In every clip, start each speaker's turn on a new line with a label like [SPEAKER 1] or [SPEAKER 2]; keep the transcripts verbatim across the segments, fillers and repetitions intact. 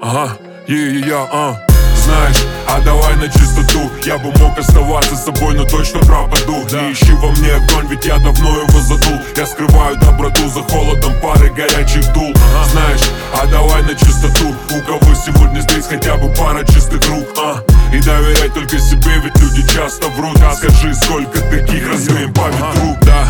[SPEAKER 1] Ага, е-е-я, а знаешь, а давай на чистоту. Я бы мог оставаться с собой, но точно пропаду. Да. Не ищи во мне огонь, ведь я давно его задул. Я скрываю доброту за холодом пары горячих дул. Ага. Знаешь, а давай на чистоту. У кого сегодня здесь хотя бы пара чистых рук, а? И доверяй только себе, ведь люди часто врут. А скажи, сколько таких развеем по ветру, да.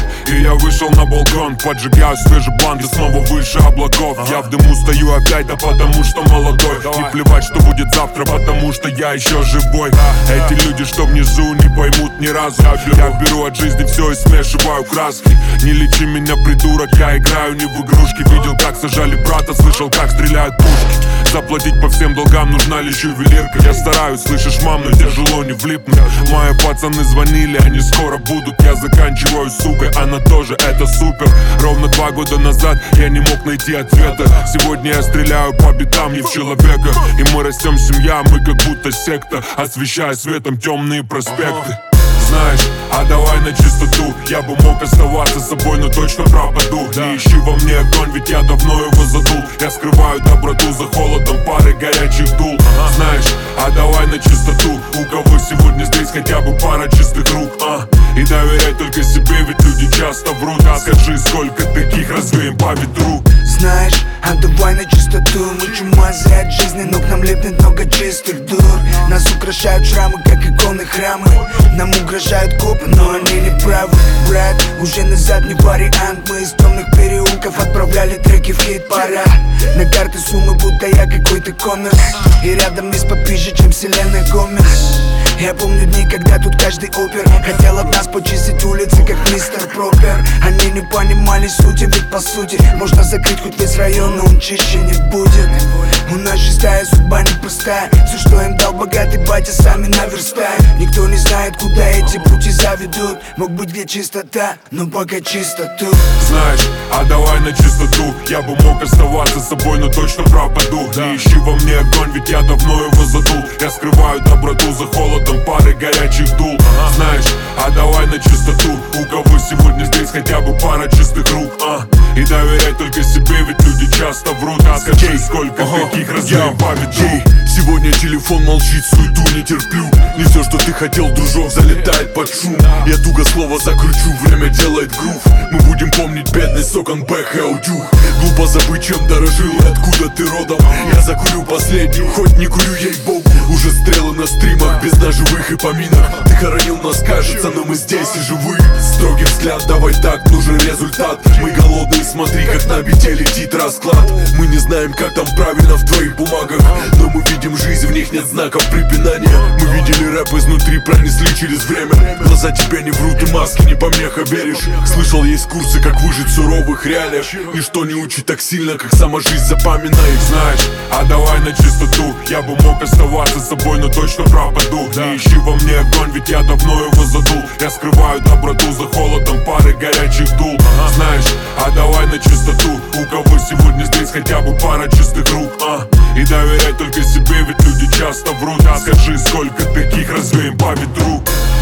[SPEAKER 1] И я вышел на балкон, поджигаю свежий блант, и снова выше облаков. ага. Я в дыму стою опять, да потому что молодой. Давай. Не плевать, что будет завтра, потому что я еще живой. да, Эти да. люди, что внизу, не поймут ни разу. Я беру. я беру от жизни все и смешиваю краски. Не лечи меня, придурок, я играю не в игрушки. Видел, как сажали брата, слышал, как стреляют пушки. Заплатить по всем долгам нужна лишь ювелирка. Я стараюсь, слышишь, мам, но тяжело не влипнуть. Мои пацаны звонили, они скоро будут. Я заканчиваю, сука, она тоже, это супер. Ровно два года назад я не мог найти ответа. Сегодня я стреляю по битам, не в человека. И мы растем семья, мы как будто секта, освещая светом темные проспекты. Знаешь, а давай на чистоту. Я бы мог оставаться с собой, но точно пропаду. да. Не ищи во мне огонь, ведь я давно его задул. Я скрываю доброту за холодом пары горячих дул. ага. Знаешь, а давай на чистоту. У кого сегодня здесь хотя бы пара чистых рук, а? И доверяй только себе, ведь люди часто врут. А скажи, сколько таких развеем по ветру.
[SPEAKER 2] Знаешь, а давай на чистоту. Мы чумазы от жизни, но к нам лепнет много чистых дур. Нас украшают шрамы, как иконы храмы. Нам угрожают копы, но они не правы. Брат, уже назад не вариант. Мы из темных переулков отправляли треки в хит-парад. На карты суммы, будто я какой-то коммерс. И рядом есть попизже, чем Селена Гомес. Я помню дни, когда тут каждый опер хотел от нас почистить улицы, как мистер Пропер. Они не понимали сути, ведь по сути можно закрыть хоть весь район, но он чище не будет. У нас шестая судьба непростая. Все, что им дал богатый батя, сами наверстают. Никто не знает, куда эти пути заведут. Мог быть где чистота, но пока чисто тут.
[SPEAKER 1] Знаешь, а давай на чистоту. Я бы мог оставаться с собой, но точно пропаду. да. Не ищи во мне огонь, ведь я давно его задул. Я скрываю доброту за холодом пары горячих дул. ага. Знаешь, а давай на чистоту. У кого сегодня здесь хотя бы пара чистых рук, а? И доверяй только себе, ведь люди часто врут. А скажи, сколько ага. таких развеем по ветру.
[SPEAKER 3] Сегодня телефон молчит, суету не терплю. Не все, что ты хотел, дружок, залетает под шум. Я туго слово закручу, время делает грув. Мы будем помнить бедность, сокон, бэх и аудюх. Глупо забыть, чем дорожил и откуда ты родом. Я закурю последнюю, хоть не курю, ей-богу. Уже стрелы на стримах, без ножевых и поминок. Ты хоронил нас, кажется, но мы здесь и живы. Строгий взгляд, давай так, нужен результат. Мы голодные, смотри, как на бите летит расклад. Мы не знаем, как там правильно в твоих бумагах, но мы видим жизнь, в них нет знаков препинания. Мы видели рэп изнутри, пронесли через время. Глаза тебя не врут и маски не помеха, веришь? Слышал, есть курсы, как выжить в суровых реалиях. Ничто не учит так сильно, как сама жизнь, запоминай.
[SPEAKER 1] Знаешь, а давай на чистоту. Я бы мог оставаться с собой, но точно пропаду. да. Не ищи во мне огонь, ведь я давно его задул. Я скрываю доброту за холодом пары горячих дул. ага. Знаешь, а давай на чистоту. У кого сегодня здесь хотя бы пара чистых рук, а? И доверяй только себе, ведь люди часто врут. А скажи, сколько таких развеем по ветру.